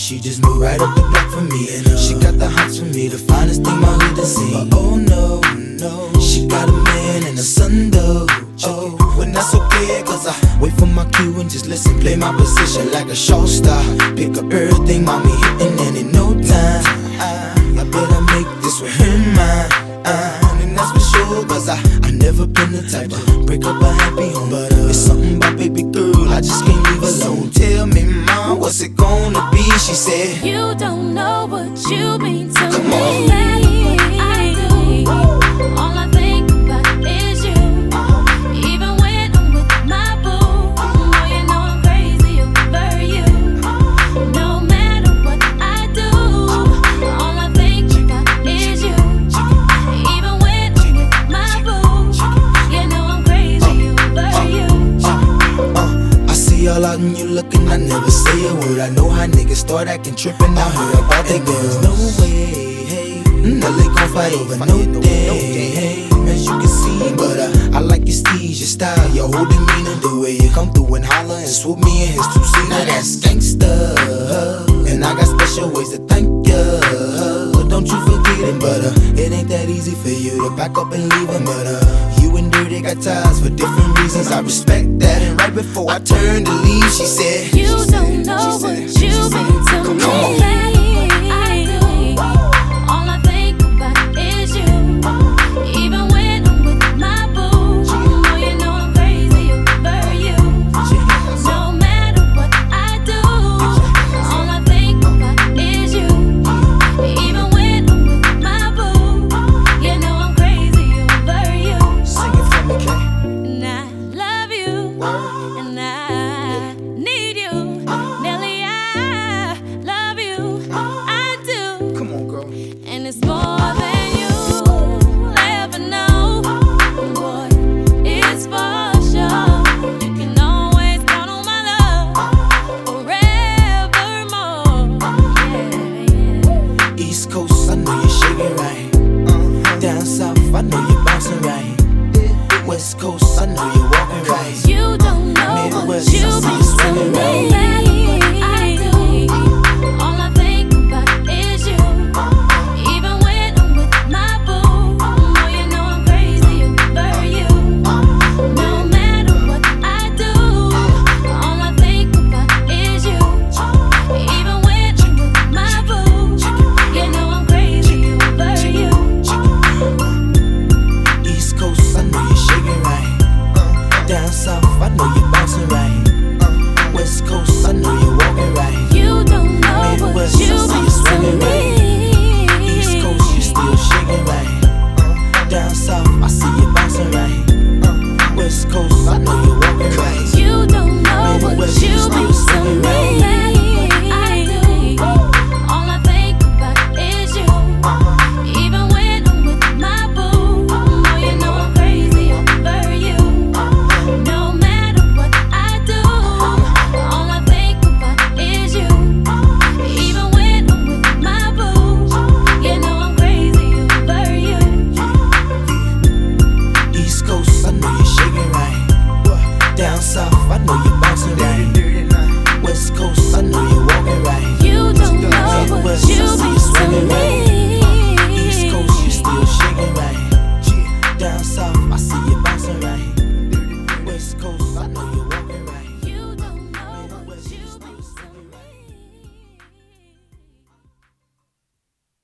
she just moved right up the block for me. And she got the hots for me, the finest thing my hood has seen. But oh no, no, she got a man and a son though. Oh, but that's okay, cause I wait for my cue and just listen. Play my position like a show star. Pick up everything, mommy hitting, and in no time I bet I make this with her mine. And that's for sure, cause I never been the type to break up a happy home. But it's something about baby girl, I just can't leave alone. Tell me, mom, what's it gonna be? She said, you don't know what you mean to come me. on. I do. All I think about is you. Even when I'm with my boo, oh, you know I'm crazy over you. No matter what I do, all I think about is you. Even when I'm with my boo, you know I'm crazy over you. I see all out and you looking, I never say a word. I know how niggas start acting trippin'. I heard about they girls. No way, hey, no they gon' fight over no day, hey, as you can see. But I like your steez, your style, your whole demeanor, the way you come through and holler and swoop me in his two-seater. Now that's gangsta, and I got special ways to thank ya. Don't you forget it, but it ain't that easy for you to back up and leave him. But you and Dirty got ties for different reasons. I respect that. And right before I turned to leave, she said,